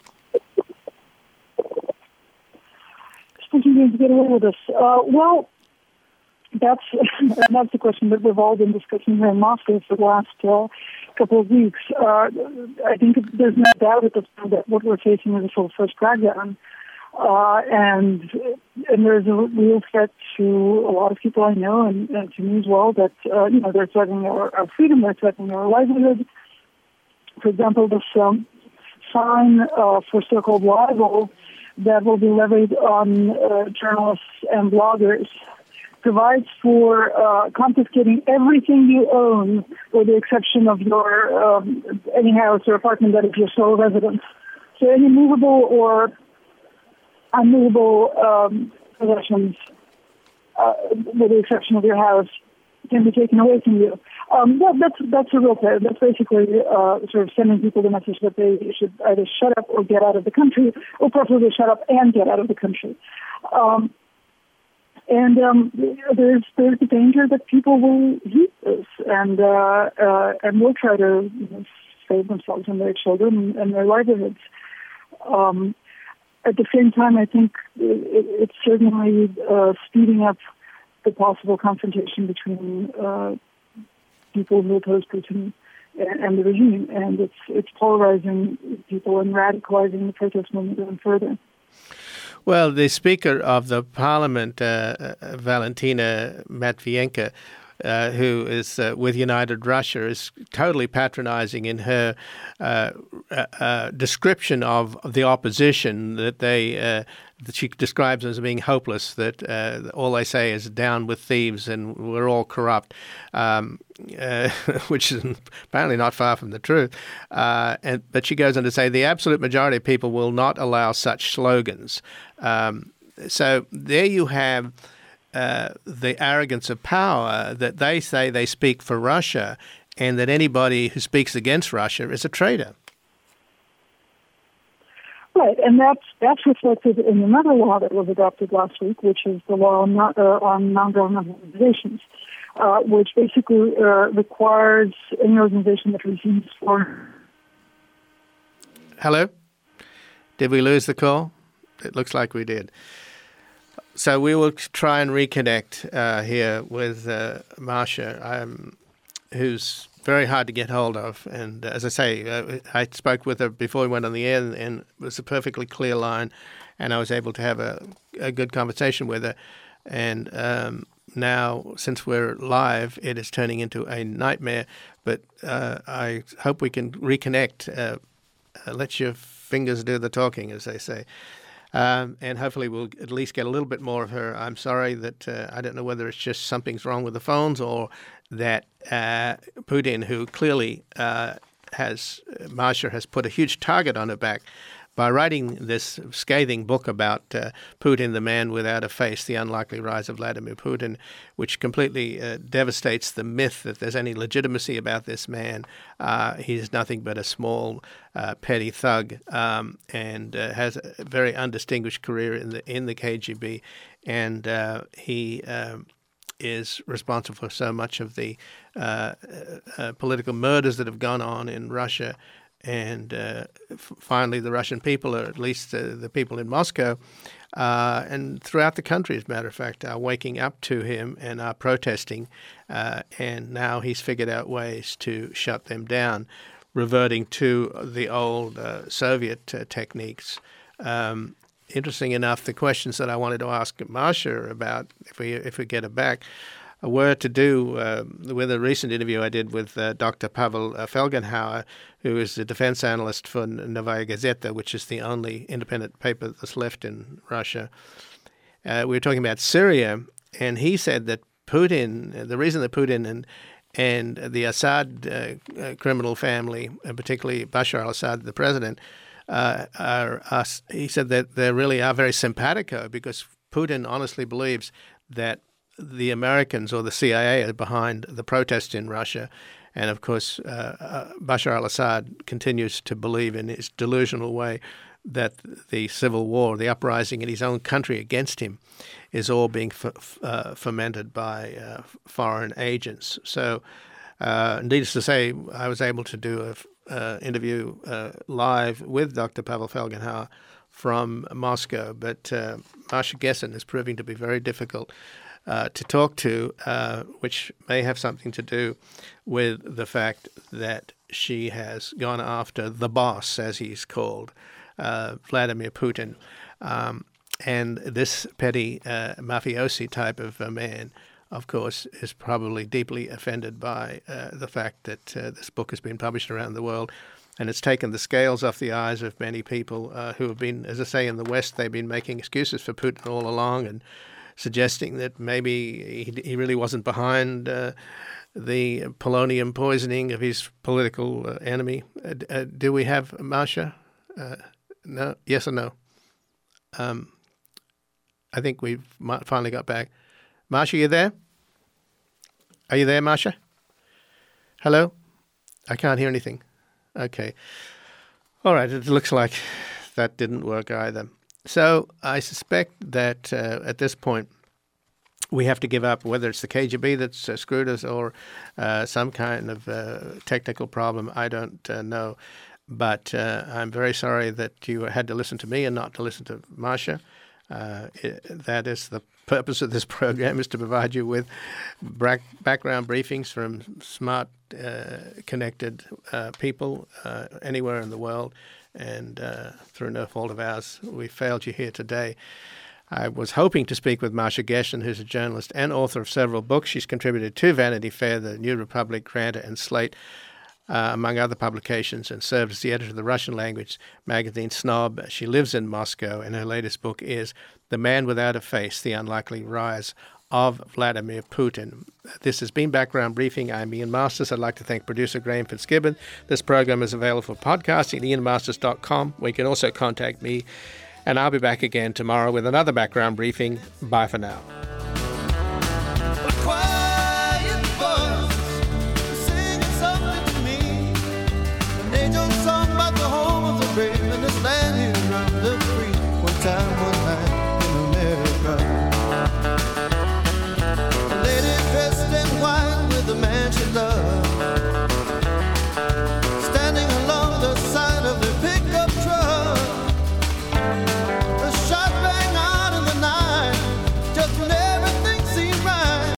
Is Putin going to get away with this? Uh, well, that's that's the question that we've all been discussing here in Moscow for the last uh, couple of weeks. Uh, I think there's no doubt at this point that what we're facing is a full-fledged crackdown. Uh, and and there's a real threat to a lot of people I know, and, and to me as well, that, uh, you know, they're threatening our, our freedom, they're threatening our livelihood. For example, this um, fine uh, for so-called libel that will be levied on uh, journalists and bloggers provides for uh, confiscating everything you own, with the exception of your um, any house or apartment that is your sole residence. So any movable or unmovable um, possessions, uh, with the exception of your house, can be taken away from you. Um, that, that's that's a real threat. That's basically uh, sort of sending people the message that they should either shut up or get out of the country, or preferably shut up and get out of the country. Um, and um, there's there's the danger that people will use this and uh, uh, and will try to, you know, save themselves and their children and their livelihoods. Um, At the same time, I think it, it's certainly uh, speeding up the possible confrontation between uh, people who oppose Putin and, and the regime, and it's it's polarizing people and radicalizing the protest movement even further. Well, the Speaker of the Parliament, uh, Valentina Matvienko, Uh, who is uh, with United Russia, is totally patronizing in her uh, uh, uh, description of the opposition, that they uh, that she describes as being hopeless, that uh, all they say is down with thieves and we're all corrupt, um, uh, which is apparently not far from the truth. Uh, and but she goes on to say the absolute majority of people will not allow such slogans. Um, so there you have Uh, the arrogance of power, that they say they speak for Russia, and that anybody who speaks against Russia is a traitor. Right, and that's that's reflected in another law that was adopted last week, which is the law on, uh, on non-governmental organizations, uh, which basically uh, requires any organization that receives foreign. Hello? Did we lose the call? It looks like we did. So we will try and reconnect uh, here with uh, Marcia, um, who's very hard to get hold of. And uh, as I say, uh, I spoke with her before we went on the air, and, and it was a perfectly clear line, and I was able to have a, a good conversation with her. And um, now, since we're live, it is turning into a nightmare. But uh, I hope we can reconnect. Uh, uh, let your fingers do the talking, as they say. Um, and hopefully we'll at least get a little bit more of her. I'm sorry that uh, I don't know whether it's just something's wrong with the phones, or that uh, Putin, who clearly uh, has, Marcia has put a huge target on her back by writing this scathing book about uh, Putin, the man without a face, the unlikely rise of Vladimir Putin, which completely uh, devastates the myth that there's any legitimacy about this man. Uh, he's nothing but a small, uh, petty thug, um, and uh, has a very undistinguished career in the in the K G B, and uh, he. Um, is responsible for so much of the uh, uh, political murders that have gone on in Russia. And uh, f- finally, the Russian people, or at least uh, the people in Moscow, uh, and throughout the country, as a matter of fact, are waking up to him and are protesting. Uh, and now he's figured out ways to shut them down, reverting to the old uh, Soviet uh, techniques. Um, interesting enough, the questions that I wanted to ask Masha about, if we if we get it back, were to do uh, with a recent interview I did with uh, Doctor Pavel uh, Felgenhauer, who is the defense analyst for Novaya Gazeta, which is the only independent paper that's left in Russia. Uh, we were talking about Syria, and he said that Putin, the reason that Putin and and the Assad uh, uh, criminal family, and particularly Bashar al-Assad, the president, uh, are, are, he said that they really are very simpatico, because Putin honestly believes that the Americans or the C I A are behind the protests in Russia. And, of course, uh, uh, Bashar al-Assad continues to believe in his delusional way that the civil war, the uprising in his own country against him, is all being f- uh, fomented by uh, foreign agents. So, uh, needless to say, I was able to do an uh, interview uh, live with Doctor Pavel Felgenhauer from Moscow, but uh, Masha Gessen is proving to be very difficult Uh, to talk to, uh, which may have something to do with the fact that she has gone after the boss, as he's called, uh, Vladimir Putin. Um, and this petty uh, mafiosi type of a man, of course, is probably deeply offended by uh, the fact that uh, this book has been published around the world. And it's taken the scales off the eyes of many people uh, who have been, as I say, in the West, they've been making excuses for Putin all along, and suggesting that maybe he, he really wasn't behind uh, the polonium poisoning of his political uh, enemy. Uh, uh, do we have Masha? Uh, no? Yes or no? Um, I think we've finally got back. Masha, you there? Are you there, Masha? Hello? I can't hear anything. Okay. All right, it looks like that didn't work either. So I suspect that uh, at this point we have to give up, whether it's the K G B that's uh, screwed us or uh, some kind of uh, technical problem. I don't uh, know. But uh, I'm very sorry that you had to listen to me and not to listen to Masha. Uh, it, that is the purpose of this program, is to provide you with back, background briefings from smart, uh, connected uh, people uh, anywhere in the world. And uh, through no fault of ours, we failed you here today. I was hoping to speak with Masha Gessen, who's a journalist and author of several books. She's contributed to Vanity Fair, The New Republic, Granta, and Slate, uh, among other publications, and served as the editor of the Russian language magazine Snob. She lives in Moscow, and her latest book is The Man Without a Face, The Unlikely Rise of Vladimir Putin. This has been Background Briefing. I'm Ian Masters. I'd like to thank producer Graham Fitzgibbon. This program is available for podcasting at ian masters dot com, where you can also contact me. And I'll be back again tomorrow with another Background Briefing. Bye for now.